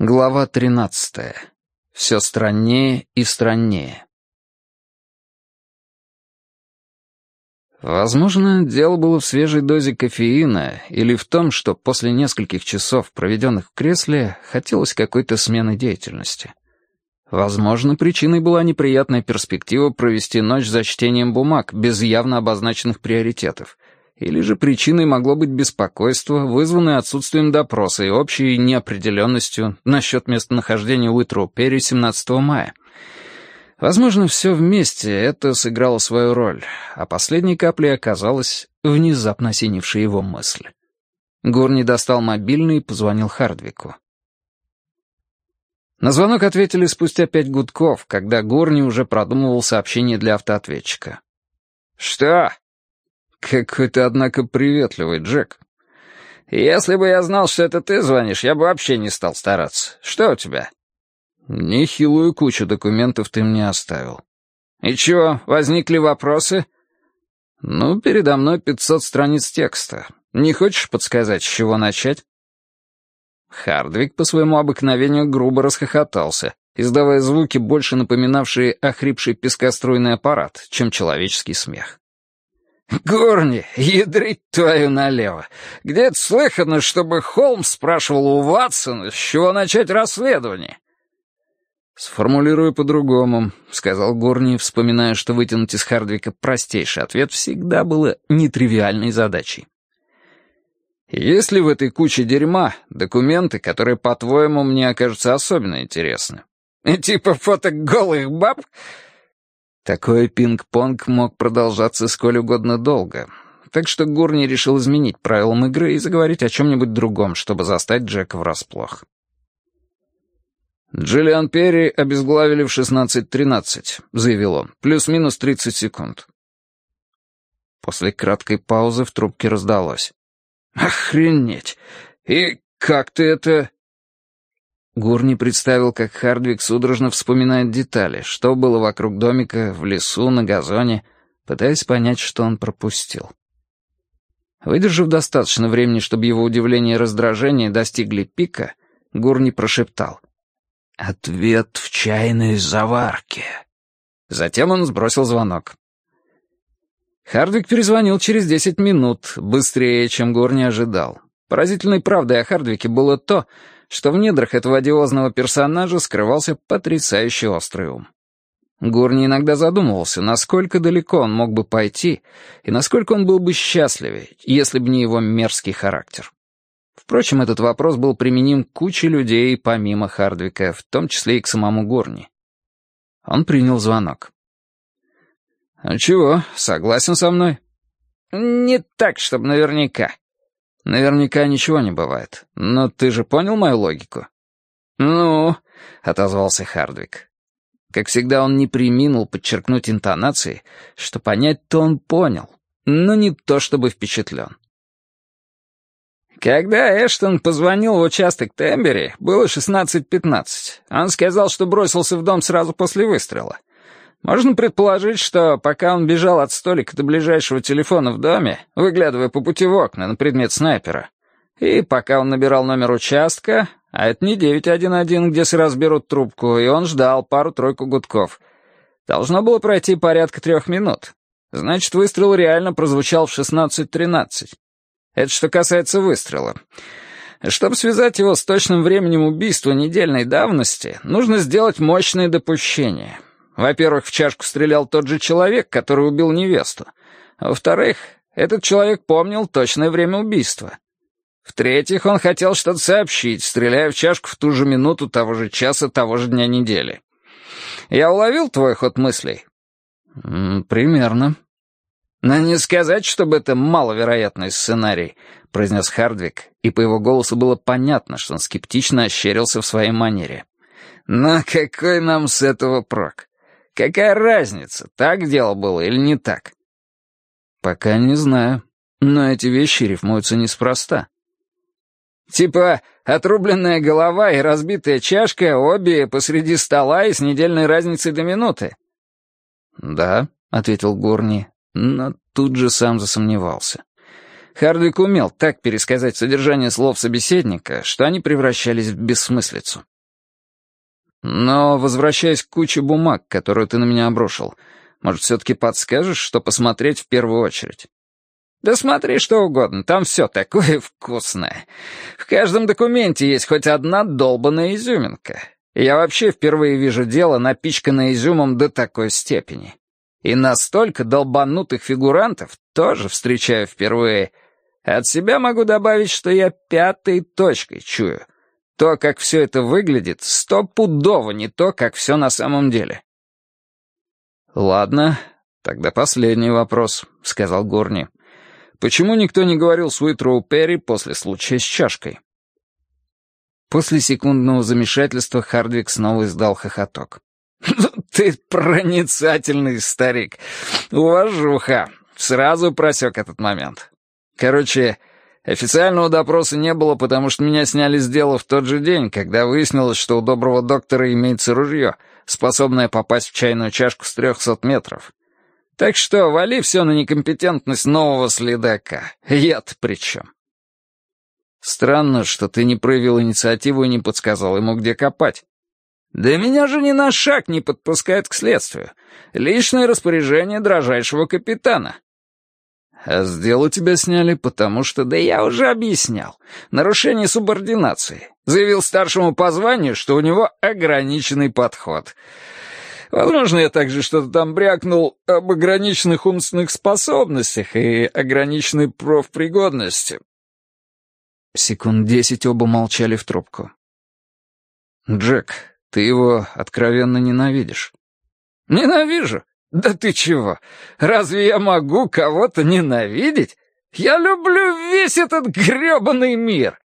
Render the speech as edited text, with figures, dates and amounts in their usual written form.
Глава 13. Все страннее и страннее. Возможно, дело было в свежей дозе кофеина или в том, что после нескольких часов, проведенных в кресле, хотелось какой-то смены деятельности. Возможно, причиной была неприятная перспектива провести ночь за чтением бумаг без явно обозначенных приоритетов. Или же причиной могло быть беспокойство, вызванное отсутствием допроса и общей неопределенностью насчет местонахождения Уитроу Перри 17 мая. Возможно, все вместе это сыграло свою роль, а последней каплей оказалась внезапно осенившая его мысль. Гурни достал мобильный и позвонил Хардвику. На звонок ответили спустя 5 гудков, когда Гурни уже продумывал сообщение для автоответчика. «Что?» «Какой ты, однако, приветливый, Джек. Если бы я знал, что это ты звонишь, я бы вообще не стал стараться. Что у тебя?» «Нехилую кучу документов ты мне оставил». «И чего, возникли вопросы?» «Ну, передо мной 500 страниц текста. Не хочешь подсказать, с чего начать?» Хардвик по своему обыкновению грубо расхохотался, издавая звуки, больше напоминавшие охрипший пескоструйный аппарат, чем человеческий смех. «Гурни, ядрить твою налево! Где-то слыхано, чтобы Холмс спрашивал у Ватсона, с чего начать расследование?» «Сформулирую по-другому», — сказал Гурни, вспоминая, что вытянуть из Хардвика простейший ответ всегда было нетривиальной задачей. «Есть ли в этой куче дерьма документы, которые, по-твоему, мне окажутся особенно интересны?» «Типа фото голых баб?» Такой пинг-понг мог продолжаться сколь угодно долго, так что Гурни решил изменить правилам игры и заговорить о чем-нибудь другом, чтобы застать Джека врасплох. «Джиллиан Перри обезглавили в 16:13», — заявил он, — «плюс-минус 30 секунд». После краткой паузы в трубке раздалось. «Охренеть! И как ты это...» Гурни представил, как Хардвик судорожно вспоминает детали, что было вокруг домика, в лесу, на газоне, пытаясь понять, что он пропустил. Выдержав достаточно времени, чтобы его удивление и раздражение достигли пика, Гурни прошептал: «Ответ в чайной заварке». Затем он сбросил звонок. Хардвик перезвонил через 10 минут, быстрее, чем Гурни ожидал. Поразительной правдой о Хардвике было то, что в недрах этого одиозного персонажа скрывался потрясающе острый ум. Гурни иногда задумывался, насколько далеко он мог бы пойти и насколько он был бы счастливее, если бы не его мерзкий характер. Впрочем, этот вопрос был применим к куче людей помимо Хардвика, в том числе и к самому Гурни. Он принял звонок. «А чего, согласен со мной?» «Не так, чтобы наверняка». «Наверняка ничего не бывает. Но ты же понял мою логику?» «Ну», — отозвался Хардвик. Как всегда, он не преминул подчеркнуть интонацией, что понять-то он понял, но не то чтобы впечатлен. «Когда Эштон позвонил в участок Тембери, было 16:15. Он сказал, что бросился в дом сразу после выстрела. Можно предположить, что пока он бежал от столика до ближайшего телефона в доме, выглядывая по пути в окна на предмет снайпера, и пока он набирал номер участка, а это не 911, где сразу берут трубку, и он ждал пару-тройку гудков, должно было пройти порядка 3 минут. Значит, выстрел реально прозвучал в 16:13. Это что касается выстрела. Чтобы связать его с точным временем убийства недельной давности, нужно сделать мощное допущение. Во-первых, в чашку стрелял тот же человек, который убил невесту. Во-вторых, этот человек помнил точное время убийства. В-третьих, он хотел что-то сообщить, стреляя в чашку в ту же минуту того же часа, того же дня недели. Я уловил твой ход мыслей? Примерно. Но не сказать, чтобы это маловероятный сценарий, произнес Хардвик, и по его голосу было понятно, что он скептично ощерился в своей манере. Но какой нам с этого прок? Какая разница, так дело было или не так? Пока не знаю, но эти вещи рифмуются неспроста. Типа отрубленная голова и разбитая чашка, обе посреди стола и с недельной разницей до минуты. «Да», — ответил Гурни, но тут же сам засомневался. Хардвик умел так пересказать содержание слов собеседника, что они превращались в бессмыслицу. Но, возвращаясь к куче бумаг, которую ты на меня обрушил, может, все-таки подскажешь, что посмотреть в первую очередь? Да смотри что угодно, там все такое вкусное. В каждом документе есть хоть одна долбаная изюминка. И я вообще впервые вижу дело, напичканное изюмом до такой степени. И настолько долбанутых фигурантов тоже встречаю впервые. От себя могу добавить, что я пятой точкой чую. То, как все это выглядит, стопудово не то, как все на самом деле. «Ладно, тогда последний вопрос», — сказал Гурни. «Почему никто не говорил Суитроу Перри после случая с чашкой?» После секундного замешательства Хардвик снова издал хохоток. «Ты проницательный старик. Уважуха. Сразу просек этот момент. Короче, официального допроса не было, потому что меня сняли с дела в тот же день, когда выяснилось, что у доброго доктора имеется ружье, способное попасть в чайную чашку с 300 метров. Так что вали все на некомпетентность нового следака. Я-то при чем?» «Странно, что ты не проявил инициативу и не подсказал ему, где копать». «Да меня же ни на шаг не подпускают к следствию. Личное распоряжение дрожайшего капитана». «А с дела тебя сняли, потому что...» «Да я уже объяснял. Нарушение субординации. Заявил старшему по званию, что у него ограниченный подход. Возможно, я также что-то там брякнул об ограниченных умственных способностях и ограниченной профпригодности». Секунд 10 оба молчали в трубку. «Джек, ты его откровенно ненавидишь». «Ненавижу? Да ты чего? Разве я могу кого-то ненавидеть? Я люблю весь этот грёбаный мир!»